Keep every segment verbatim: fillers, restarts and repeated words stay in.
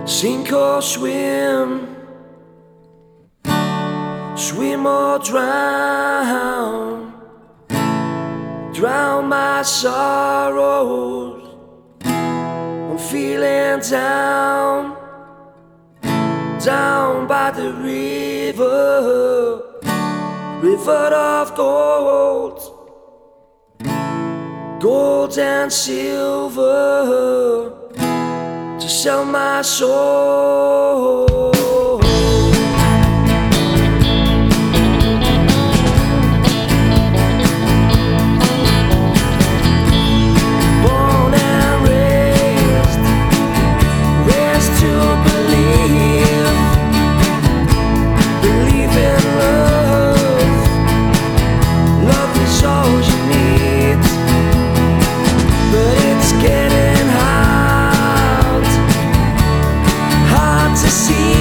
Sink or swim, swim or drown, drown my sorrows. I'm feeling down, down by the river, river of gold, gold and silver, to sell my soul. Born and raised, raised to believe, believe in love. Love is all you need, but it's getting hard, hard to see,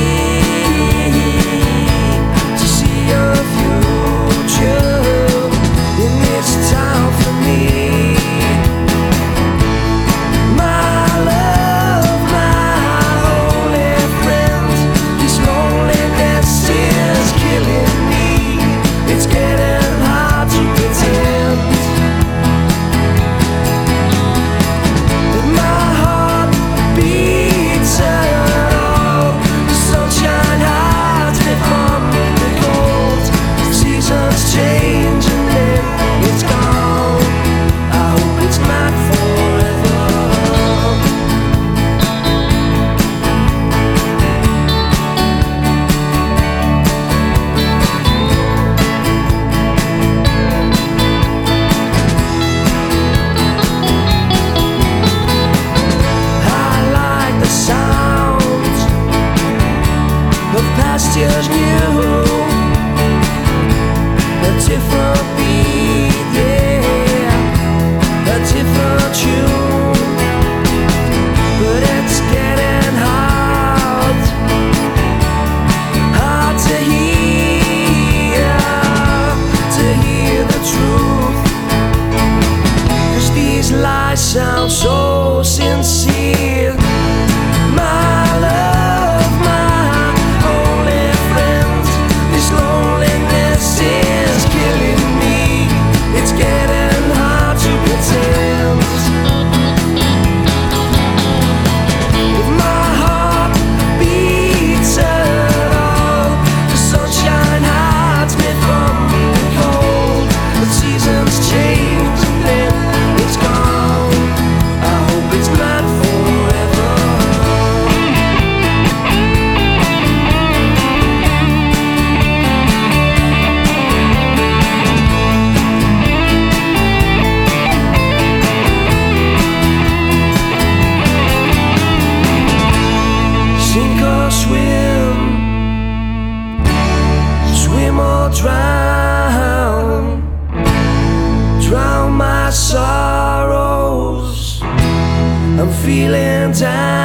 to see your future in this town for me. My love, my only friend, this loneliness is killing me. It's getting hard to pretend that my heart beats at all. The sunshine hides me from the cold. The seasons change and then it's gone. I hope it's not forever. I like the sounds of pastures new, a different beat, yeah, a different tune, but it's getting hard, hard to hear, to hear the truth, 'cause these lies sound so sincere. My love, my only friend, this loneliness is killing me. It's getting hard to pretend if my heart beats at all. The sunshine hides me from the cold. The seasons change and then it's gone. I hope it's not forever. Sink or swim, swim or drown, drown my sorrows. I'm feeling down.